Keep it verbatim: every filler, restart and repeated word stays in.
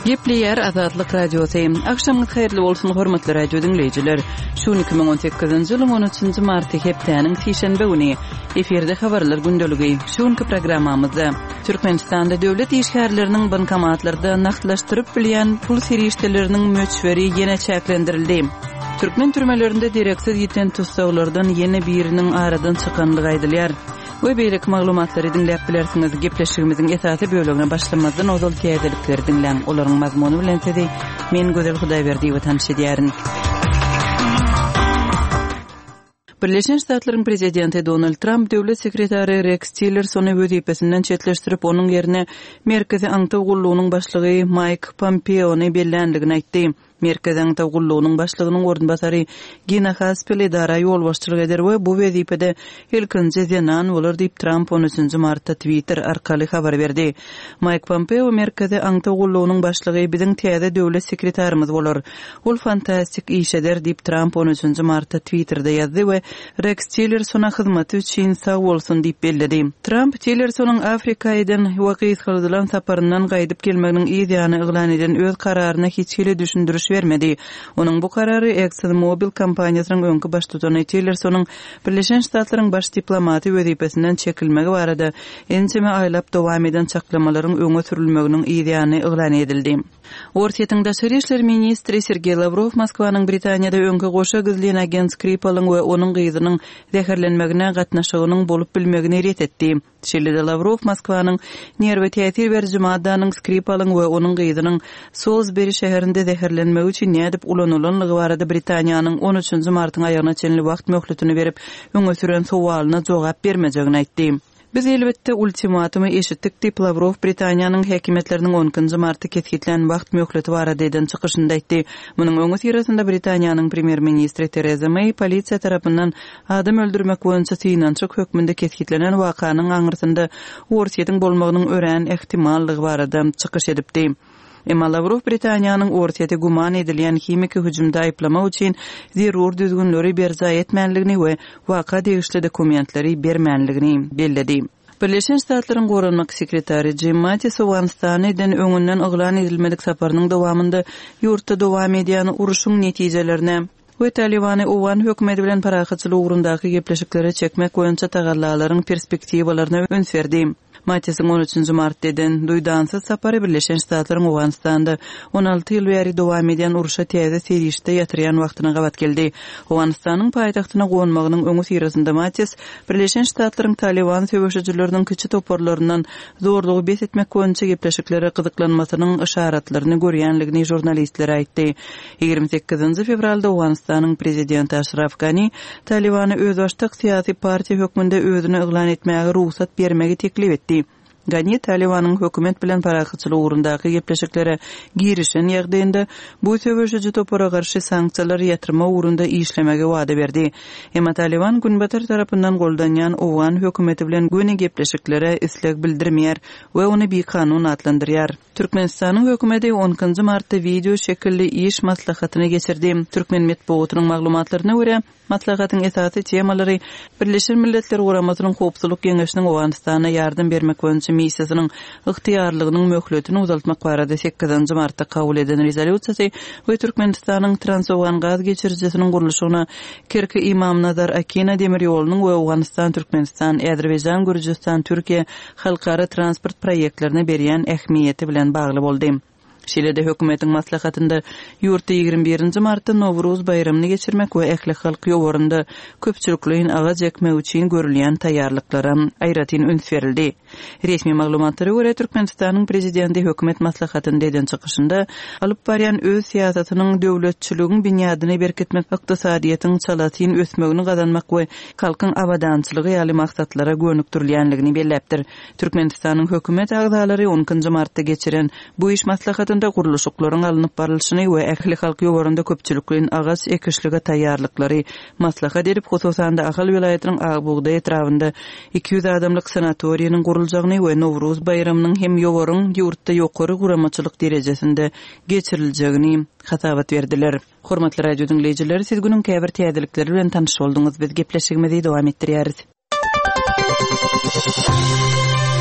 Gepleyer Azadlyk Radiosu. Akşamınız hayırlı bolsun hormatly radio dinleyijiler. Şu iki bin on sekizinji ýylyň on üçünji marty hepdeniň şeşenbe güni eferde habarlar gündöligi. Şuňky programmamyzda Türkmenistanda döwlet işgärleriniň bankomatlarda naqdlaşdyryp bilýän pul serişdeleriniň möçberi ýene çäklendirildi. Türkmen türmelerinde direksiz ýeten tutsaglardan ýene biriniň aradan çykanlygy aýdylýar. Bu beýlek maglumatlary dinläp bilersiňiz. Gepleşigimiziň esasy bölügine başlamazdan ozal täzelikleri dinläň. Olaryň mazmuny bilen täze men Gözel Hudaýberdiýew tanışýaryn. Birleşen Ştatlaryň prezidenti Donald Trump döwlet sekretary Rex Tillerson wezipesinden çetleşdirip onuň ýerine Merkezi Aňtaw Gullugynyň başlygy Mike Pompeo'ny bellendigini aýtdy. Merkezi Aňtaw Gullugynyň başlygynyň ornbasary Gina Haspel idara ýolbaşçylyk eder we bu wezipede ilkinji zenan bolar diýip Trump on üçünji martda Twitter arkaly habar berdi. Mike Pompeo Merkezi Aňtaw Gullugynyň başlygy biziň täze döwlet sekretarymyz bolar. Ol fantastik iş eder diýip Trump on üçünji martda Twitterda ýazdy we Rex Tillersona hyzmaty üçin sag bolsun diýip belledi. Trump Tillersonyň Afrikadan wagys kıldylan saparyndan gaýdyp gelmeginiň ýa-da yglan eden öz kararyna hiç hili düşündürüş vermedi. Onuň bu karary ExxonMobil kompaniýasynyň öňkü baş tutany Tillersonyň Birleşen Ştatlaryň baş diplomaty wezipesinden çekilmegi barada ençeme aýlap dowam eden çaklamalaryň öňe sürilmeginiň ýa-da yglan edildi. Orsiýetiň daşary işler ministri Sergey Lavrov Moskwanyň Britaniýada öňkü goşa gizlen agent Skripal'yň we onuň gyzynyň zäherlenmegine gatnaşygynyň bolup bilmegini ret etdi. Şeýle-de Lavrov Moskwanyň nerwe täsir berýän maddanyň Skripal'yň we onuň gyzynyň Salisbury şäherinde zäherlenmegi üçin nädip ulanylanlygy barada Britaniýanyň on üçünji martyň aýagyna çenli wagt möhletini berip öňe süren sowalyna jogap bermejegini aýtdy. Biz elbetde ultimatumy eşitdik diýip Lavrov Britaniýanyň häkimetleriniň onunji marty kesgitlen wagt möhleti barada eden çykyşynda aýtdy. Munyň öňü ýerinde Britaniýanyň premier ministri Theresa May polisiýa tarapyndan adam öldürmek boýunça synançyk hökmünde kesgitlenen wakanyň aňyrsynda orsiýetiň bolmagynyň ören ehtimallygy barada çykyş edipdi. Emma Lavrov Britaniýanyň orsiýete guman edilýän hemiki hüjümde aýplamak üçin zerur düzgünleri berza etmänligini we waka degişli dokumentleri bermänligini belledi. Birleşen Ştatlaryň Goranmak sekretary Jim Mattis Afganistanyň öňünden yglan edilmedik saparynyň dowamında ýurtda dowam edýän uruşyň netijelerine we Talibany Afgan hökümeti bilen parahatçylyk ugrundaky gepleşikleri çekmek boýunça tagallalaryň perspektiwalaryna ön berdi. Mattis'in on üçünji martdan duýdansyz sapary Birleşen Ştatlaryň Afganistanda on alty ýyl bäri dowam edýän uruşa täze serişde ýatyrýan wagtyna gabat geldi. Afganistanyň paýtagtyna gonmagynyň öňü sirasynda Mattis Birleşen Ştatlaryň Taliban söwüşçileriniň kiçi toporlaryndan zorlugy bes etmek boýunça gepleşiklere gyzyklanmasynyň işaratlaryny görýänligini jurnalistlere aýtdy. ýygrimi sekizinji fevralda Afganistanyň prezidenti Ashraf Ghani Talibany öz başlyk syýasy partiýa hökmünde özüne yglan etmäge ruhsat bermegi teklip etdi. Ghani Talibanyň hökümet bilen parahatçylyk ugrundaky gepleşiklere girişen ýagdaýynda bu söwüşçi topora garşy sanksiýalar ýatyrma ugrunda işlemege wada berdi. Emma Taliban günbatar tarapyndan goldanýan Afgan hökümeti bilen güni gepleşiklere isleg bildirmeýär we ony bir kanun atlandyrýar. Türkmenistanyň hökümeti onunji martda video şekilli iş maslahatyny geçirdi. Türkmen medeniýetiniň maglumatlaryna görä, maslahatyň esasy temalary Birleşen Milletler Guramasynyň howpsuzlyk geňeşiniň Afganistana ýardym bermek boýunça missiýasynyň ygtyýarlygynyň möhletini uzaltmak barada sekizinji martda kabul edilen rezolýusiýasy we Türkmenistanyň Trans-Afgan gaz geçirjisiniň guruluşyna Kirki İmam Nazar Akina demir ýolunyň we Afganistan, Türkmenistan, Azerbaýjan, Gürjistan, Türkiýe halkara transport proýektlerine berýän ähmiýeti bilen bagly boldy. Şeýle-de hökümetiň maslahatynda ýurtda ýygrimi birinji martda Nowruz bayramyny geçirmek we ähli halk ýowarynda köpçülikliň agaz ekmek üçin görülýän taýýarlyklara aýratyn üns berildi. Resmi maglumatlary görä Türkmenistanyň prezidenti hökümet maslahatynda eden çykyşynda alyp barýan öz siýasatynyň döwletçiligiň binýadyny berkitmek, ykdysadyýatyň çalatyň ösmegini gazanmak we halkyň abadançylygy ýaly maksatlara gönükdirilýänligini belläpdir. Türkmenistanyň hökümet agzalary onunji martda geçiren bu iş maslahaty da guruluşyklaryň alınıp barylşyny we ähli halk ýowarynda köpçülikliň agaz ekişlige taýýarlyklary maslahat edip hususanda Ahal vilayatynyň Agbuğda etrawynda iki yüz adamlyk sanatoriýanyň guruljagyny we Nowruz bayramynyň hem ýowaryň ýurtda ýokary guramaçylyk derejesinde geçiriljegini hatabat berdiler. Hormatly radio dinleyijiler, siz günüň käbir täzelikleri bilen tanyş bolduňyz. Biz gepleşigimizi dowam etdirýäris.